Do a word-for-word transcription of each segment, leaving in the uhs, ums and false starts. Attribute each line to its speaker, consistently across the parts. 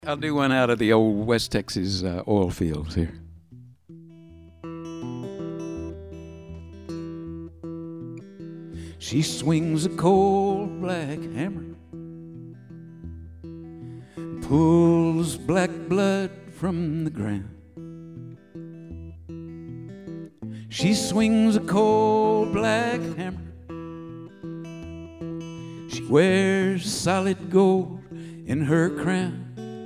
Speaker 1: I'll do one out of the old West Texas uh, oil fields here. She swings a cold black hammer, pulls black blood from the ground. She swings a cold black hammer. She wears solid gold in her crown.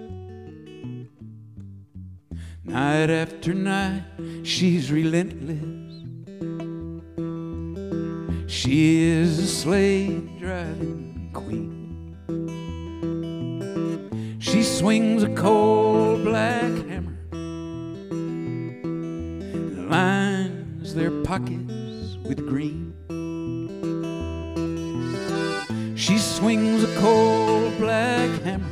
Speaker 1: Night after night, she's relentless. She is a slave-driving queen. She swings a cold black hammer, lines their pockets with green. She swings a cold black hammer.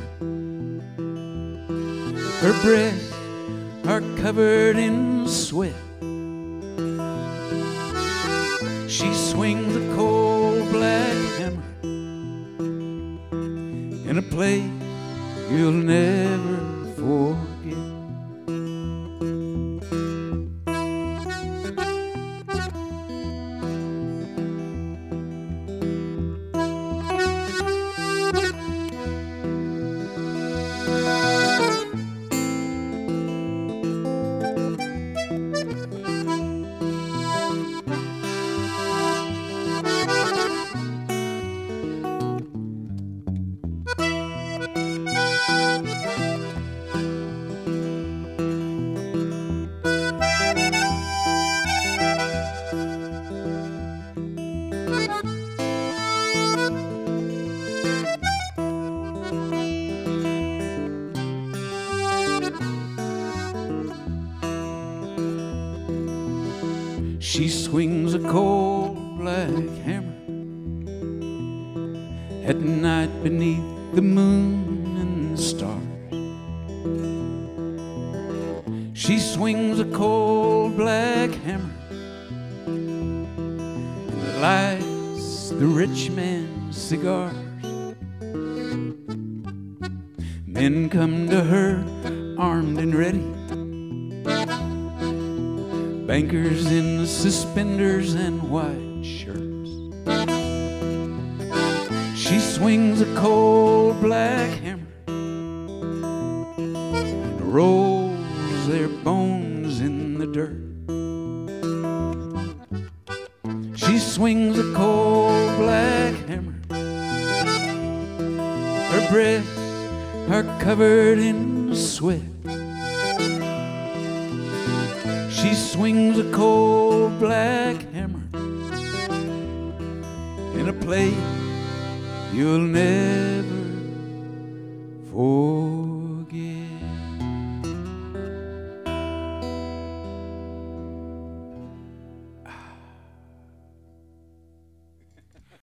Speaker 1: Her breasts are covered in sweat. She swings a cold black hammer in a place you'll never forget. She swings a cold black hammer at night beneath the moon and the stars. She swings a cold black hammer and lights the rich man's cigars. Men come to her armed and ready, bankers in suspenders and white shirts. She swings a cold black hammer and rolls their bones in the dirt. She swings a cold black hammer. Her breasts are covered in sweat. She swings a cold black hammer in a place you'll never forget.